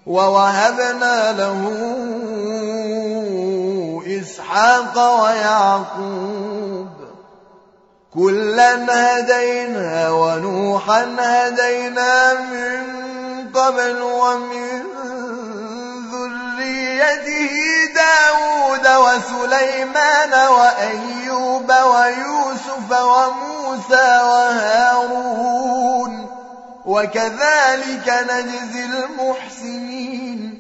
ووهبنا له إسحاق ويعقوب كلا هدينا ونوحا هدينا من قبل ومن ذريته داود وسليمان وأيوب ويوسف وموسى وهارون وكذلك نجزي المحسنين